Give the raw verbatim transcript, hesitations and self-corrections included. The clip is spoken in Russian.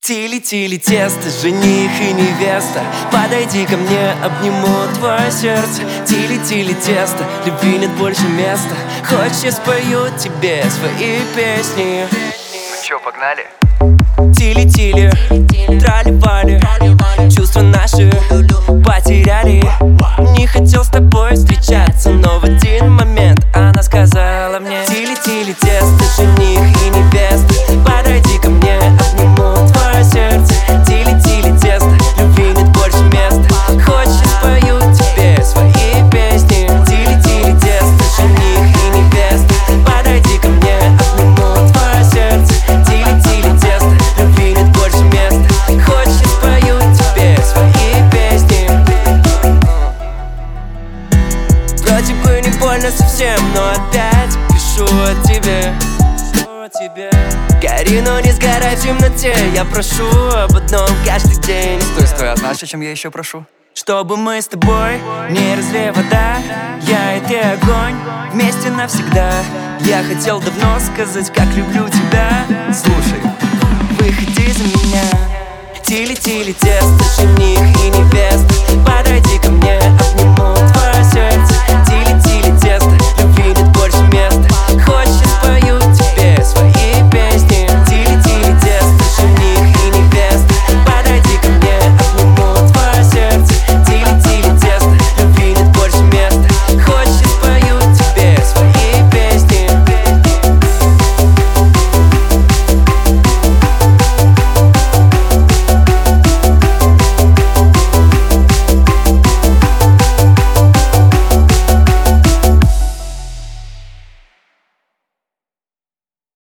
Тили-тили тесто, жених и невеста, подойди ко мне, обниму твое сердце. Тили-тили тесто, любви нет больше места. Хочешь, я спою тебе свои песни? Ну чё, погнали? Тили-тили, трали-вали, чувства наши потеряли. Не хотел с тобой встречаться, но в один момент она сказала мне: тили-тили тесто, жених и невеста, подойди ко мне, обниму твое сердце. Тили-тили тесто, любви нет больше места. Хочешь, я спою тебе свои песни? Тили-тили тесто, жених и невеста, подойди ко мне, обниму твое сердце. Тили-тили тесто, любви нет больше места. Хочешь, я спою тебе свои песни? Вроде бы не больно совсем, но опять пишу о тебе. Гори, но не сгорай в темноте. Я прошу об одном каждый день. Стой, стой, а знаешь, о чем я еще прошу? Чтобы мы с тобой не разлей вода, я и ты огонь, вместе навсегда. Я хотел давно сказать, как люблю тебя.